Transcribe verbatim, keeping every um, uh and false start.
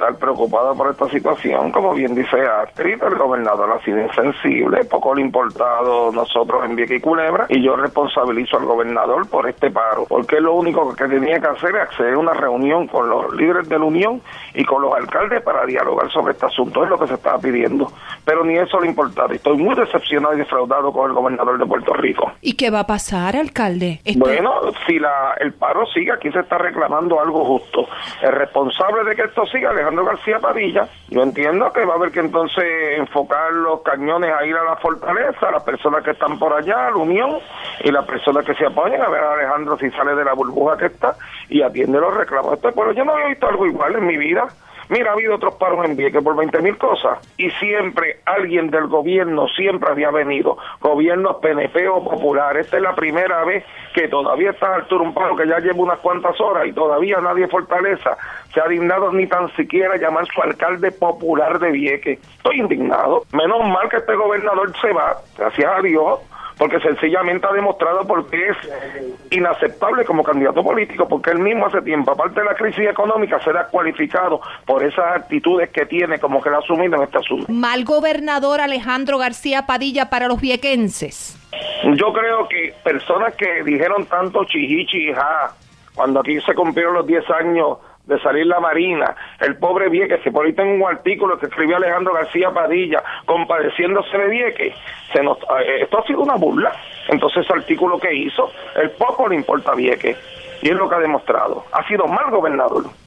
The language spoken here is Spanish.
estar preocupado por esta situación. Como bien dice Astrid, el gobernador ha sido insensible, poco le ha importado nosotros en Vieques y Culebra, y yo responsabilizo al gobernador por este paro, porque lo único que tenía que hacer es acceder a una reunión con los líderes de la Unión y con los alcaldes para dialogar sobre este asunto, es lo que se estaba pidiendo, pero ni eso le importaba. Estoy muy decepcionado y defraudado con el gobernador de Puerto Rico. ¿Y qué va a pasar, alcalde? Este... Bueno, si la, el paro sigue, aquí se está reclamando algo justo. El responsable de que esto siga, Alejandro García Padilla, yo entiendo que va a haber que entonces enfocar los cañones a ir a la fortaleza, a las personas que están por allá, a la Unión, y las personas que se apoyan, a ver a Alejandro si sale de la burbuja que está y atiende los reclamos. Esto, pero yo no había visto algo igual en mi vida. Mira, ha habido otros paros en Vieques por veinte mil cosas, y siempre alguien del gobierno siempre había venido, gobiernos P N P o Popular. Esta es la primera vez que todavía está a altura un paro que ya lleva unas cuantas horas y todavía nadie Fortaleza se ha dignado ni tan siquiera llamar su alcalde popular de Vieques. Estoy indignado. Menos mal que este gobernador se va, gracias a Dios, porque sencillamente ha demostrado por qué es inaceptable como candidato político, porque él mismo hace tiempo, aparte de la crisis económica, será cualificado por esas actitudes que tiene como que la ha asumido en este asunto. ¿Mal gobernador Alejandro García Padilla para los viequenses? Yo creo que personas que dijeron tanto chihichi y ja, cuando aquí se cumplieron los diez años de salir la Marina, el pobre Vieques, que por ahí tengo un artículo que escribió Alejandro García Padilla compadeciéndose de Vieques, se nos, eh, esto ha sido una burla. Entonces ese artículo que hizo, el poco le importa a Vieques, y es lo que ha demostrado, ha sido mal gobernador.